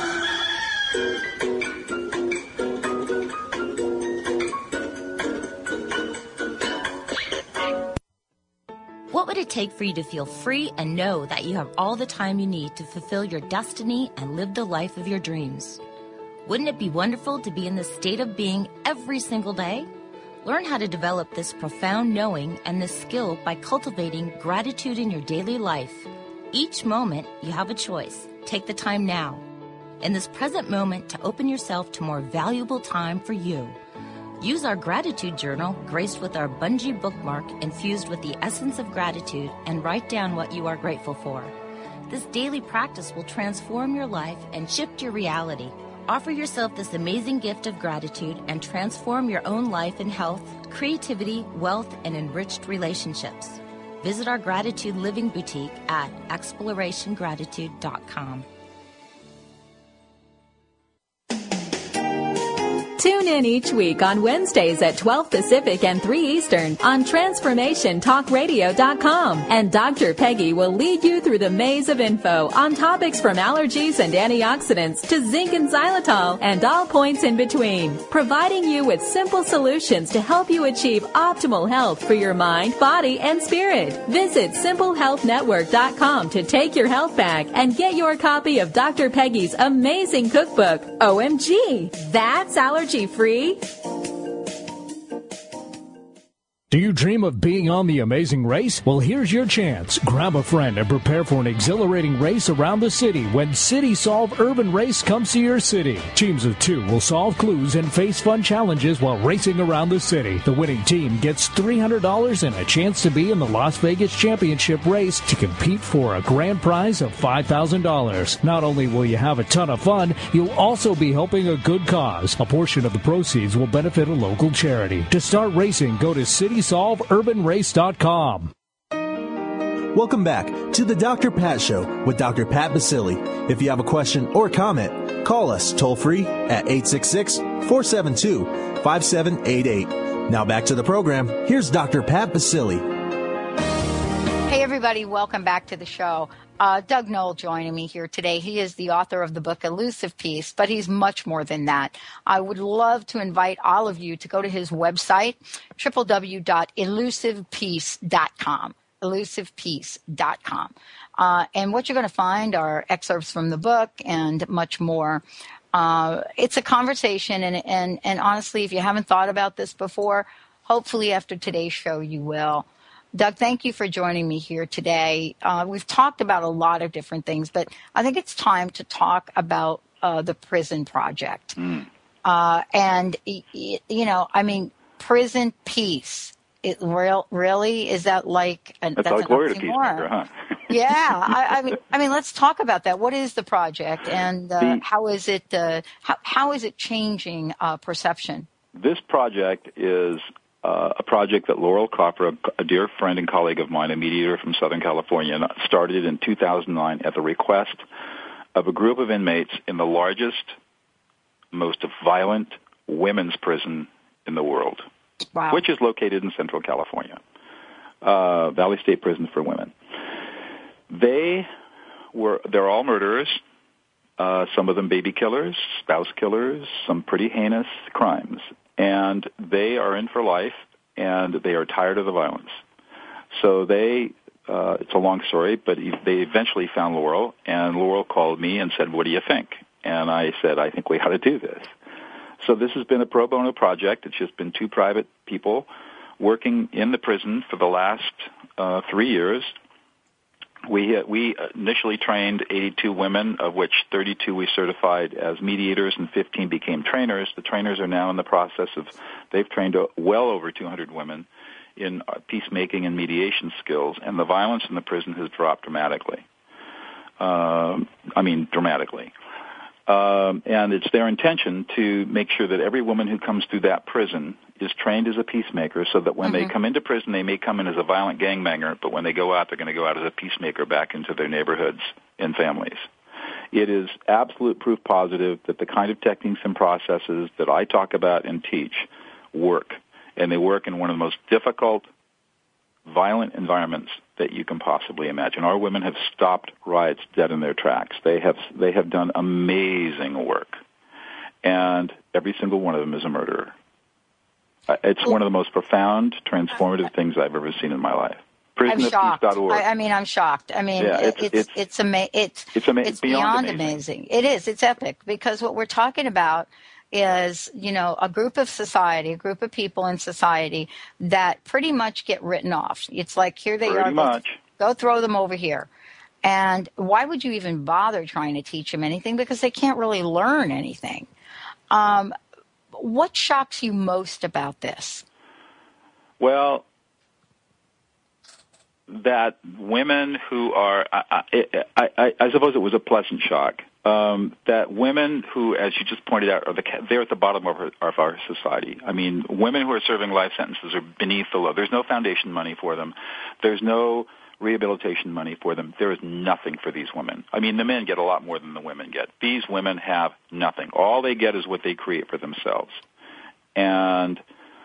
What would it take for you to feel free and know that you have all the time you need to fulfill your destiny and live the life of your dreams? Wouldn't it be wonderful to be in this state of being every single day? Learn how to develop this profound knowing and this skill by cultivating gratitude in your daily life. Each moment, you have a choice. Take the time now, in this present moment, to open yourself to more valuable time for you. Use our gratitude journal, graced with our bungee bookmark infused with the essence of gratitude, and write down what you are grateful for. This daily practice will transform your life and shift your reality. Offer yourself this amazing gift of gratitude and transform your own life in health, creativity, wealth, and enriched relationships. Visit our Gratitude Living Boutique at explorationgratitude.com. Tune in each week on Wednesdays at 12 Pacific and 3 Eastern on TransformationTalkRadio.com. And Dr. Peggy will lead you through the maze of info on topics from allergies and antioxidants to zinc and xylitol and all points in between, providing you with simple solutions to help you achieve optimal health for your mind, body, and spirit. Visit SimpleHealthNetwork.com to take your health back and get your copy of Dr. Peggy's amazing cookbook, OMG, That's Allergy Free. Do you dream of being on The Amazing Race? Well, here's your chance. Grab a friend and prepare for an exhilarating race around the city when City Solve Urban Race comes to your city. Teams of 2 will solve clues and face fun challenges while racing around the city. The winning team gets $300 and a chance to be in the Las Vegas Championship race to compete for a grand prize of $5,000. Not only will you have a ton of fun, you'll also be helping a good cause. A portion of the proceeds will benefit a local charity. To start racing, go to CitySolveUrbanRace.com. Welcome back to the Dr. Pat Show with Dr. Pat Baccili. If you have a question or comment, call us toll-free at 866-472-5788. Now back to the program. Here's Dr. Pat Baccili. Hey, everybody. Welcome back to the show. Doug Knoll joining me here today. He is the author of the book Elusive Peace, but he's much more than that. I would love to invite all of you to go to his website, www.elusivepeace.com, elusivepeace.com. And what you're going to find are excerpts from the book and much more. It's a conversation, and honestly, if you haven't thought about this before, hopefully after today's show you will. Doug, thank you for joining me here today. We've talked about a lot of different things, but I think it's time to talk about the prison project. And, prison peace. Really? Is that like that's like Gloria to Peacemaker, huh? Yeah. I mean, let's talk about that. What is the project, and how is it changing perception? This project is a project that Laurel Copper, a dear friend and colleague of mine, a mediator from Southern California, started in 2009 at the request of a group of inmates in the largest, most violent women's prison in the world, wow, which is located in Central California, Valley State Prison for Women. They're all murderers. some of them baby killers, spouse killers, some pretty heinous crimes. And they are in for life, and they are tired of the violence. So it's a long story, but they eventually found Laurel, and Laurel called me and said, "What do you think?" And I said, "I think we ought to do this." So this has been a pro bono project. It's just been two private people working in the prison for the last 3 years. We initially trained 82 women, of which 32 we certified as mediators and 15 became trainers. The trainers are now in the process they've trained well over 200 women in peacemaking and mediation skills, and the violence in the prison has dropped dramatically. Dramatically. And it's their intention to make sure that every woman who comes through that prison is trained as a peacemaker, so that when they come into prison, they may come in as a violent gangbanger, but when they go out, they're going to go out as a peacemaker back into their neighborhoods and families. It is absolute proof positive that the kind of techniques and processes that I talk about and teach work, and they work in one of the most difficult, violent environments that you can possibly imagine. Our women have stopped riots dead in their tracks. They have done amazing work, and every single one of them is a murderer. It's one of the most profound, transformative things I've ever seen in my life. PrisonofPeace.org. I'm shocked. It's beyond amazing. It is. It's epic, because what we're talking about is, a group of people in society that pretty much get written off. It's like, here they are. Go throw them over here. And why would you even bother trying to teach them anything? Because they can't really learn anything. What shocks you most about this? Well, that women who are, I suppose it was a pleasant shock, that women who, as you just pointed out, they're at the bottom of our society. I mean, women who are serving life sentences are beneath the law. There's no foundation money for them. There's no rehabilitation money for them. There is nothing for these women. I mean, the men get a lot more than the women get. These women have nothing. All they get is what they create for themselves. And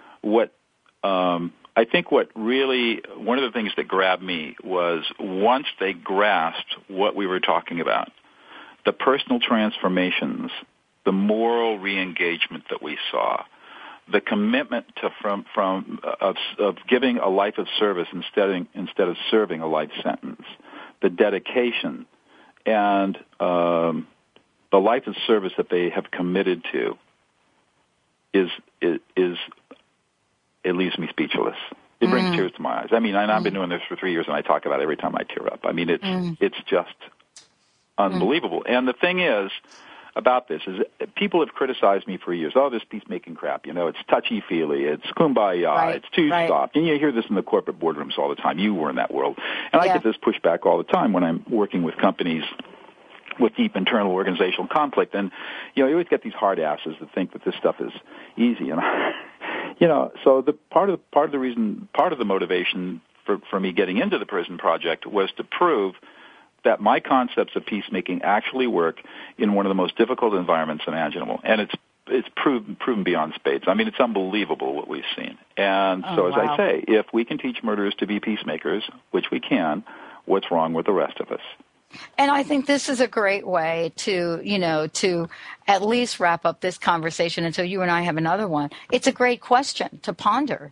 I think one of the things that grabbed me was, once they grasped what we were talking about, the personal transformations, the moral re-engagement that we saw, the commitment of giving a life of service instead of serving a life sentence, the dedication, and the life of service that they have committed to is it leaves me speechless. It brings tears to my eyes. I mean, I've been doing this for 3 years, and I talk about it every time I tear up. I mean, it's just unbelievable. And the thing is about this is, people have criticized me for years. Oh, this peacemaking crap, it's touchy-feely, it's kumbaya, it's two-stop. And you hear this in the corporate boardrooms all the time. You were in that world. And I get this pushback all the time when I'm working with companies with deep internal organizational conflict. And, you always get these hard asses that think that this stuff is easy. And, so the part of the motivation for me getting into the prison project was to prove that my concepts of peacemaking actually work in one of the most difficult environments imaginable. And it's proven beyond spades. I mean, it's unbelievable what we've seen. And I say, if we can teach murderers to be peacemakers, which we can, what's wrong with the rest of us? And I think this is a great way to at least wrap up this conversation until you and I have another one. It's a great question to ponder,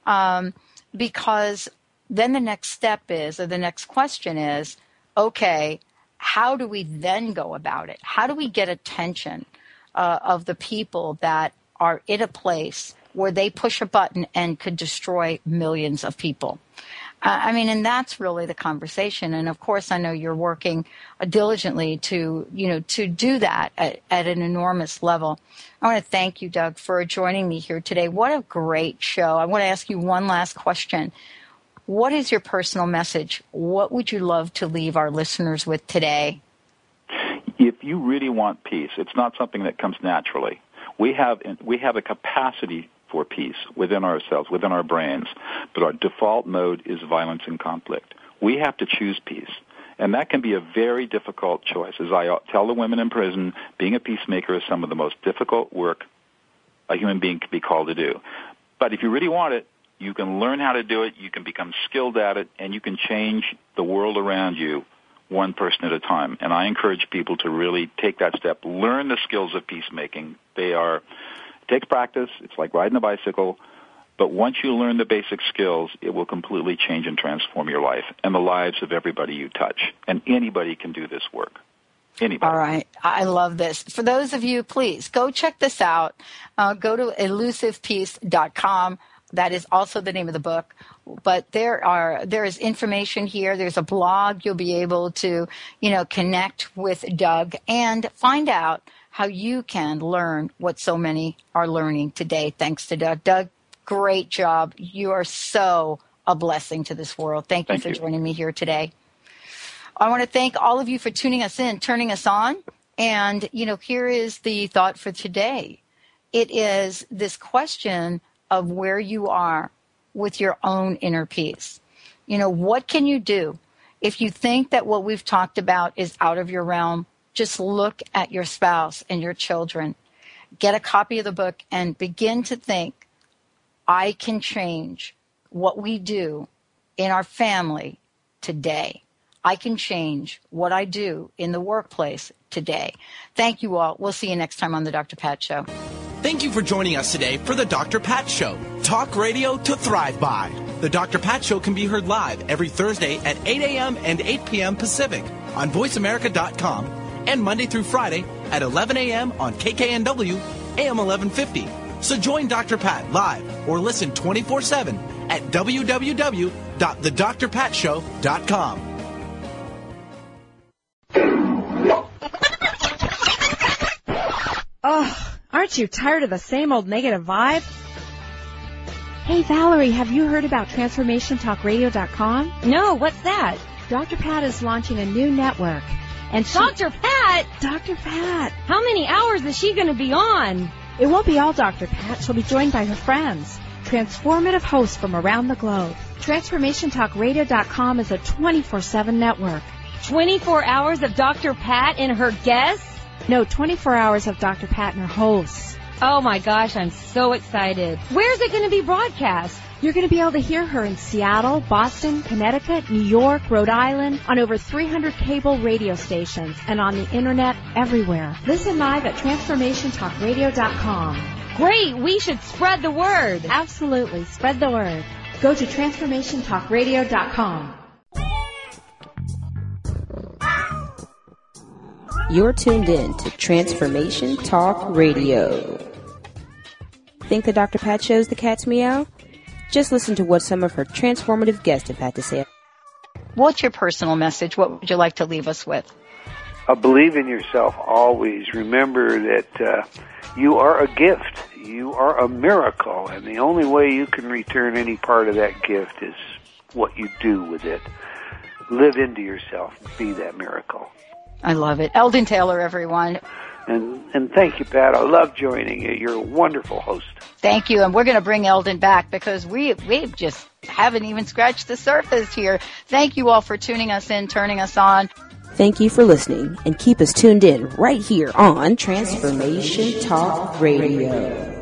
because then the next question is, okay, how do we then go about it? How do we get attention of the people that are in a place where they push a button and could destroy millions of people? And that's really the conversation. And of course, I know you're working diligently to do that at an enormous level. I want to thank you, Doug, for joining me here today. What a great show. I want to ask you one last question. What is your personal message? What would you love to leave our listeners with today? If you really want peace, it's not something that comes naturally. We have a capacity for peace within ourselves, within our brains, but our default mode is violence and conflict. We have to choose peace, and that can be a very difficult choice. As I tell the women in prison, being a peacemaker is some of the most difficult work a human being can be called to do. But if you really want it, you can learn how to do it, you can become skilled at it, and you can change the world around you one person at a time. And I encourage people to really take that step, learn the skills of peacemaking. It takes practice. It's like riding a bicycle. But once you learn the basic skills, it will completely change and transform your life and the lives of everybody you touch. And anybody can do this work. Anybody. All right. I love this. For those of you, please go check this out. Go to elusivepeace.com. That is also the name of the book. But there is information here. There's a blog. You'll be able to, connect with Doug and find out how you can learn what so many are learning today. Thanks to Doug. Doug, great job. You are so a blessing to this world. Thank you for joining me here today. I want to thank all of you for tuning us in, turning us on. And, here is the thought for today. It is this question of where you are with your own inner peace. What can you do? If you think that what we've talked about is out of your realm, just look at your spouse and your children. Get a copy of the book and begin to think, I can change what we do in our family today. I can change what I do in the workplace today. Thank you all. We'll see you next time on The Dr. Pat Show. Thank you for joining us today for The Dr. Pat Show. Talk radio to thrive by. The Dr. Pat Show can be heard live every Thursday at 8 a.m. and 8 p.m. Pacific on VoiceAmerica.com and Monday through Friday at 11 a.m. on KKNW AM 1150. So join Dr. Pat live or listen 24/7 at www.thedrpatshow.com. Oh, aren't you tired of the same old negative vibe? Hey, Valerie, have you heard about TransformationTalkRadio.com? No, what's that? Dr. Pat is launching a new network. And Dr. Pat? Dr. Pat. How many hours is she going to be on? It won't be all Dr. Pat. She'll be joined by her friends, transformative hosts from around the globe. TransformationTalkRadio.com is a 24/7 network. 24 hours of Dr. Pat and her guests? No, 24 hours of Dr. Pat and her hosts. Oh my gosh, I'm so excited. Where's it going to be broadcast? You're going to be able to hear her in Seattle, Boston, Connecticut, New York, Rhode Island, on over 300 cable radio stations, and on the internet everywhere. Listen live at TransformationTalkRadio.com. Great, we should spread the word. Absolutely, spread the word. Go to TransformationTalkRadio.com. You're tuned in to Transformation Talk Radio. Think the Dr. Pat Show's the cat's meow? Just listen to what some of her transformative guests have had to say. What's your personal message? What would you like to leave us with? Believe in yourself always. Remember that you are a gift. You are a miracle. And the only way you can return any part of that gift is what you do with it. Live into yourself. Be that miracle. I love it. Eldon Taylor, everyone. And thank you, Pat. I love joining you. You're a wonderful host. Thank you. And we're going to bring Eldon back because we just haven't even scratched the surface here. Thank you all for tuning us in, turning us on. Thank you for listening, and keep us tuned in right here on Transformation Talk Radio.